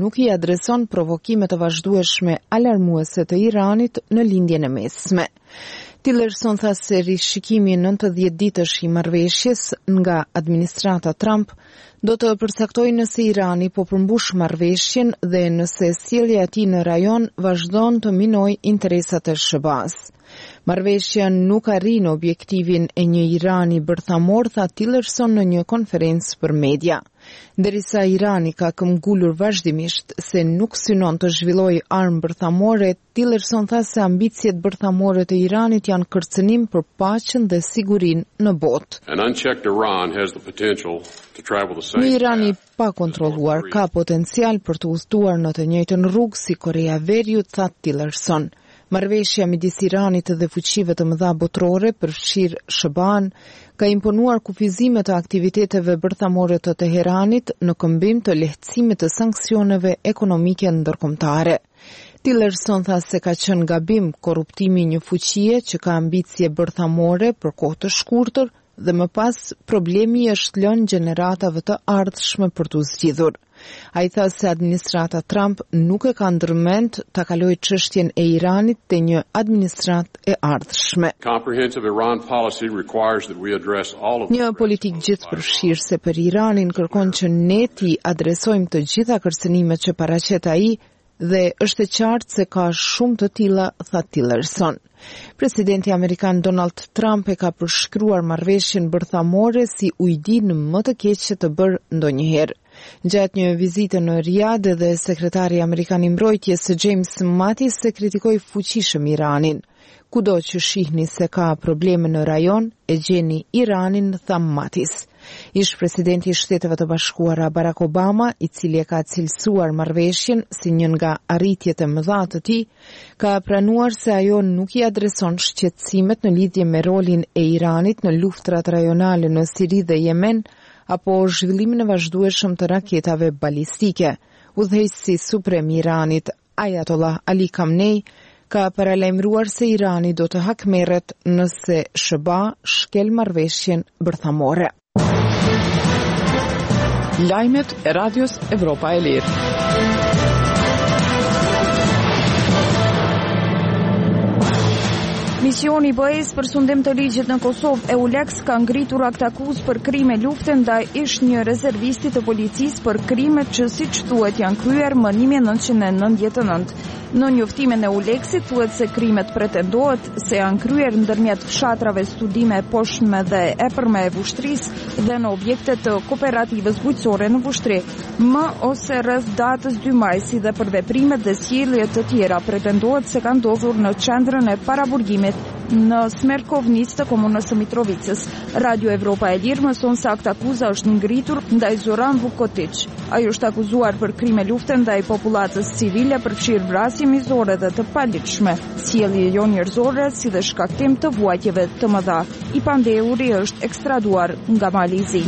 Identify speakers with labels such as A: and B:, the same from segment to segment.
A: nuk i adreson provokimet të vazhdueshme alarmuese të Iranit në lindjen e mesme. Tillerson tha se rishikimi 90 ditësh i marrëveshjes nga administrata Trump do të përcaktojë nëse Irani po përmbush marrëveshjen dhe nëse sjellja e tij në rajon vazhdon të minojë interesat e SHBA-s. Marrëveshja nuk arrin objektivin e një Irani bërthamor, tha Tillerson në një konferencë për media. Derisa Irani ka këmbgulur vazhdimisht se nuk synon të zhvillojë armë bërthamore, Tillerson tha se ambicjet bërthamore të Iranit janë kërcënim për paqen dhe sigurinë në botë. Një Iran i pa kontrolluar ka potencial për të udhëtuar në të njëjtën rrugë si Korea e Veriut, tha Tillerson. Marrëveshja midis Iranit dhe fuqive të mëdha botërore, përfshirë SHBA-n, ka imponuar kufizime të aktiviteteve bërthamore të Teheranit në këmbim të lehtësimit të sanksioneve ekonomike ndërkombëtare. Tillerson tha se ka qenë gabim korruptimi një fuqie që ka ambicie bërthamore për kohë të shkurtër dhe më pas problemi është lënë gjeneratave të ardhshme për t'u zgjidhur. Ai tha se administrata Trump nuk e ka ndërmend ta kalojë çështjen e Iranit te një administratë e ardhshme. Një politikë gjithëpërfshirëse për Iranin kërkon që ne t'i adresojmë të gjitha kërcënimet që paraqet ai dhe është e qartë se ka shumë të tilla, tha Tillerson. Presidenti amerikan Donald Trump e ka përshkruar marrëveshjen bërthamore si ujdinë më të keqe të bërë ndonjëherë. Gjatë një vizite në Riyadh dhe sekretari amerikan i mbrojtjes James Mattis se kritikoi fuqishëm Iranin. Kudo që shihni se ka probleme në rajon, e gjeni Iranin, tha Mattis. Ish presidenti i Shteteve të Bashkuara Barack Obama, i cili e ka cilësuar marrëveshjen si një nga arritjet e mëdha të tij, ka pranuar se ajo nuk i adreson shqetësimet në lidhje me rolin e Iranit në luftrat rajonale në Siri dhe Yemen, apo zhvillimin e vazhdueshëm të raketave balistike. Udhëheqësi suprem i Iranit, Ayatollah Ali Khamenei, ka paralajmëruar se Irani do të hakmerret nëse SHBA shkel marrëveshjen bërthamore.
B: Lajmet e Radios Evropa e Lirë.
C: Misioni i BE-s për sundim të ligjit në Kosovë, EULEX, ka ngritur akt akuzë për krime lufte ndaj ish një rezervisti të policisë për krimet që siç thuhet janë kryer më 1999. Në njoftimin e EULEX-it thuhet se krimet pretendohet se janë kryer ndërmjet fshatrave studime e poshtme dhe epërme e Vushtrisë dhe në objekte të kooperativës bujqësore në Vushtri, më ose rreth datës 2 maj, si dhe për veprimet dhe sjellje të tjera pretendohet se kanë ndodhur në qendrën e paraburgimit në Smerkovnic të komunës së Mitrovicës. Radio Evropa e Lirë mëson se akt akuza është ngritur ndaj Zoran Vukotic. Ai është akuzuar për krime lufte ndaj popullatës civile, përfshirë vrasje mizore dhe të paligjshme, sjellje jo njerëzore si dhe shkaktim të vuajtjeve të mëdha. I pandehuri është ekstraduar nga Malizi.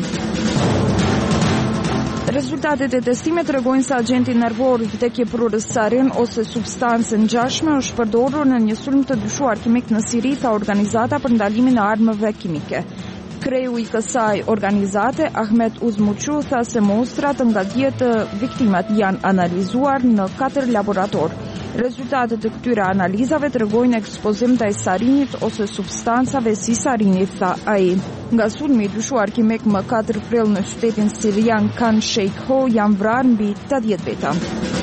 C: Rezultatet e testimit tregojnë se agenti nervor vdekjeprurës sarin ose substancë ngjashme është përdorur në një sulm të dyshuar kimik në Siri, tha Organizata për ndalimin e armëve kimike. Kreu i kësaj organizate, Ahmet Uzmuçu, tha se mostrat nga 10 viktimat janë analizuar në 4 laborator. Rezultatet e këtyre analizave tregojnë ekspozim ndaj sarinit ose substancave si sarini, tha ai. Nga sulmi i dyshuar kimik më 4 prill në qytetin sirian Khan Sheikho janë vrarë mbi 80 veta.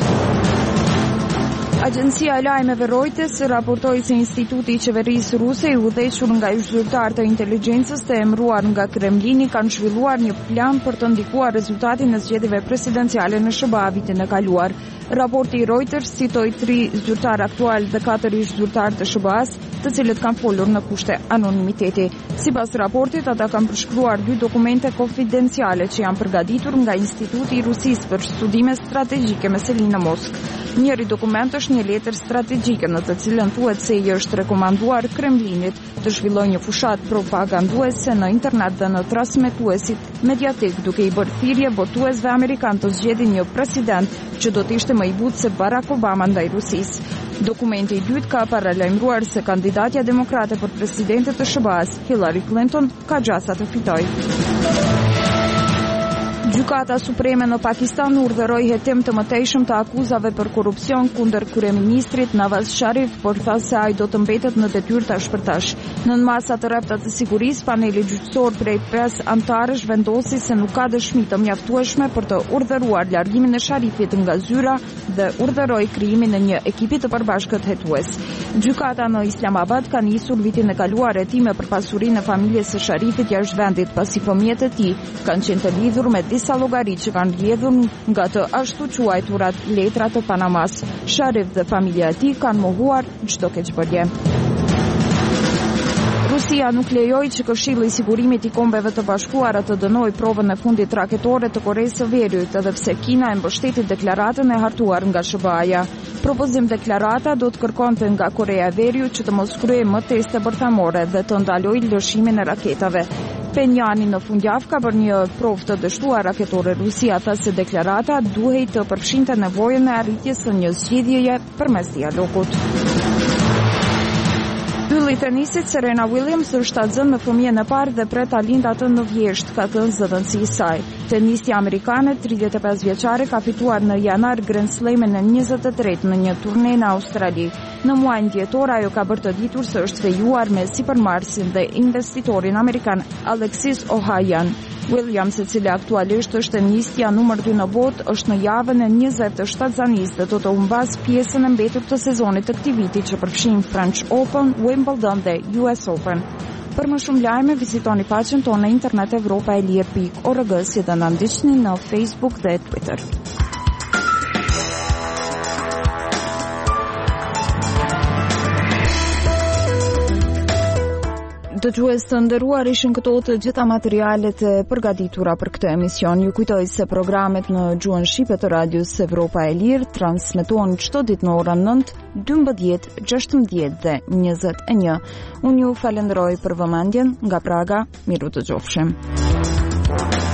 C: Agjencia e lajmeve Reuters raportoi se Instituti i Qeverisë Ruse, i udhëhequr nga ish zyrtar të inteligjencës të emëruar nga Kremlini, kanë zhvilluar një plan për të ndikuar rezultatin e zgjedhjeve presidenciale në SHBA vitin e kaluar. Raporti i Reuters citoi 3 zyrtar aktual dhe 4 ish zyrtar të SHBA-s, të cilët kanë folur në kushte anonimiteti. Sipas raportit, ata kanë përshkruar 2 dokumente konfidenciale që janë përgatitur nga Instituti i Rusisë për studime strategjike me selinë në Moskë. Njëri dokument është një letër strategjike në të cilën thuhet se i është rekomanduar Kremlinit të zhvillojë një fushat propaganduese në internet dhe në transmetuesit mediatik, duke i bërë thirrje votuesve amerikan të zgjedhin një president që do të ishte më i butë se Barack Obama ndaj Rusisë. Dokumenti i dytë ka paralajmëruar se kandidatja demokrate për presidentet të SHBA-s, Hillary Clinton, ka gjasa të fitojë. Gjykata Supreme në Pakistan urdhëroi hetim të mëtejshëm të akuzave për korrupsion kundër kryeministrit Nawaz Sharif, por tha se ai do të mbetet në detyrë ta shpërtash. Nën masa të rrepta të sigurisë, paneli gjyqësor prej 5 anëtarësh vendosi se nuk ka dëshmi të mjaftueshme për të urdhëruar largimin e Sharifit nga zyra dhe urdhëroi krijimin e një ekipi të përbashkët hetues. Gjykata në Islamabad ka nisur vitin e kaluar hetime për pasurinë e familjes së Sharifit jashtë vendit, pasi fëmijët e tij kanë qenë të lidhur me disa llogari që kanë rrjedhur nga të ashtu quajturat letra të Panamas. Sharif dhe familja e tij kanë mohuar çdo keqbërje. Rusia nuk lejoi që Këshilli i Sigurimit i Kombeve të Bashkuara të dënojë provën e fundit raketore të Koreas së Veriut, edhe pse Kina e mbështeti deklaratën e hartuar nga SBA-ja. Propozim deklarata do të kërkonte nga Korea e Veriut që të mos kryejë më teste bërthamore dhe të ndalojë lëshimin e raketave. Penjani në fundjavë ka bërë një provë të dështuar raketore. Rusia tha se deklarata duhej të përfshinte nevojën e arritjes së një zgjidhjeje përmes dialogut. Ylli i tenisit Serena Williams është zënë me fëmijën e parë dhe pret ta lindë atë në vjesht, ka thënë zëdhënësi i saj. Tenistja amerikane 35 vjeçare ka fituar në janar Grand Slamin e 23 në një turne në Australi. Në muajin dhjetor ajo ka bërë të ditur se është fejuar me sipërmarrësin dhe investitorin amerikan Alexis Ohanian. Williams, e cila aktualisht është tenistja numër 2 në botë, është në javën e 27 zanisë dhe do të humbas pjesën e mbetur të sezonit të këtij viti që përfshin French Open, Wimbledon dhe US Open. Për më shumë lajme, vizitoni faqen tonë në internet evropaelir.org, si dhe na ndiqni në Facebook dhe Twitter. Dëgjues të nderuar, ishin këto të gjitha materialet e përgatitura për këtë emision. Ju kujtoj se programet në gjuhën shqipe të Radios Evropa e Lirë transmetohen çdo ditë në orën 9, 12, 16 dhe 21. Unë ju falenderoj për vëmendjen nga Praga. Miru të qofshim.